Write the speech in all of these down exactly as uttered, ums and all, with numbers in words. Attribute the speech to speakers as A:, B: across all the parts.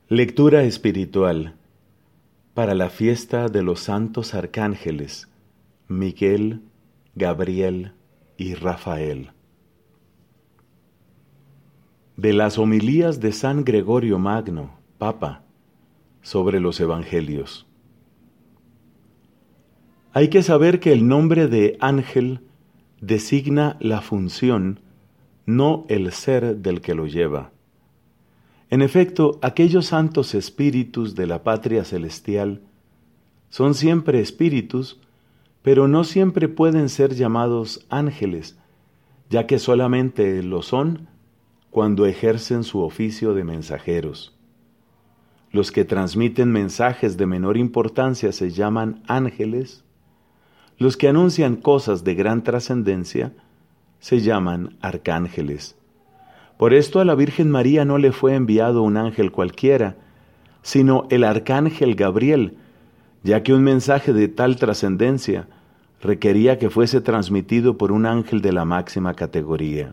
A: Lectura espiritual para la fiesta de los santos arcángeles Miguel, Gabriel y Rafael. De las homilías de San Gregorio Magno, Papa, sobre los Evangelios. Hay que saber que el nombre de ángel designa la función, no el ser del que lo lleva. En efecto, aquellos santos espíritus de la patria celestial son siempre espíritus, pero no siempre pueden ser llamados ángeles, ya que solamente lo son cuando ejercen su oficio de mensajeros. Los que transmiten mensajes de menor importancia se llaman ángeles. Los que anuncian cosas de gran trascendencia se llaman arcángeles. Por esto a la Virgen María no le fue enviado un ángel cualquiera, sino el arcángel Gabriel, ya que un mensaje de tal trascendencia requería que fuese transmitido por un ángel de la máxima categoría.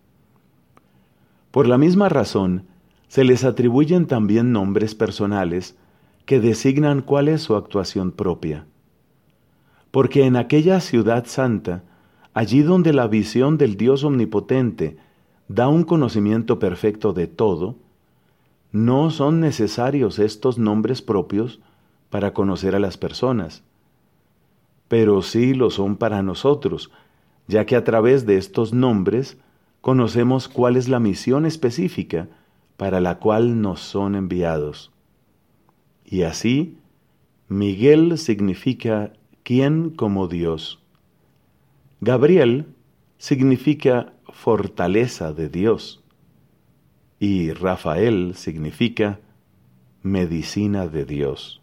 A: Por la misma razón, se les atribuyen también nombres personales que designan cuál es su actuación propia. Porque en aquella ciudad santa, allí donde la visión del Dios omnipotente da un conocimiento perfecto de todo, no son necesarios estos nombres propios para conocer a las personas, pero sí lo son para nosotros, ya que a través de estos nombres conocemos cuál es la misión específica para la cual nos son enviados. Y así, Miguel significa ¿quién como Dios? Gabriel significa fortaleza de Dios, y Rafael significa medicina de Dios.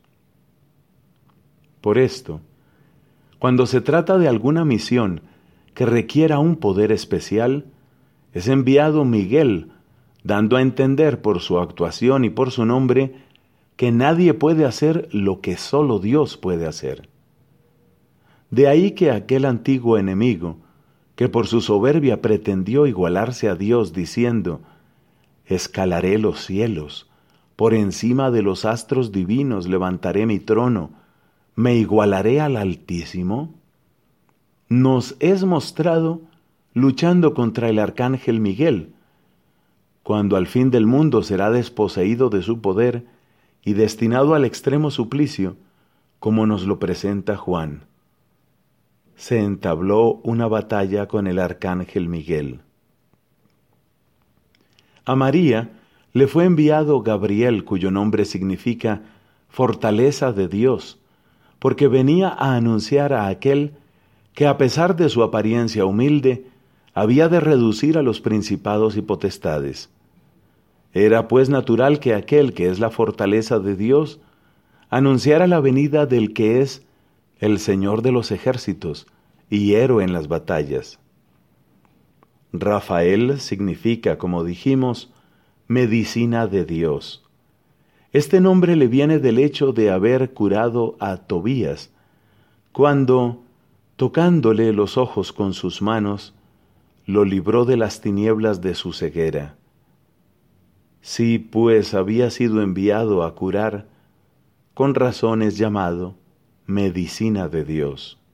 A: Por esto, cuando se trata de alguna misión que requiera un poder especial, es enviado Miguel, dando a entender por su actuación y por su nombre que nadie puede hacer lo que solo Dios puede hacer. De ahí que aquel antiguo enemigo, que por su soberbia pretendió igualarse a Dios diciendo, escalaré los cielos, por encima de los astros divinos levantaré mi trono, me igualaré al Altísimo, nos es mostrado luchando contra el arcángel Miguel, cuando al fin del mundo será desposeído de su poder y destinado al extremo suplicio, como nos lo presenta Juan. Se entabló una batalla con el arcángel Miguel. A María le fue enviado Gabriel, cuyo nombre significa fortaleza de Dios, porque venía a anunciar a aquel que a pesar de su apariencia humilde, había de reducir a los principados y potestades. Era pues natural que aquel que es la fortaleza de Dios anunciara la venida del que es el Señor de los ejércitos y héroe en las batallas. Rafael significa, como dijimos, medicina de Dios. Este nombre le viene del hecho de haber curado a Tobías, cuando, tocándole los ojos con sus manos, lo libró de las tinieblas de su ceguera. Si pues había sido enviado a curar, con razón es llamado medicina de Dios.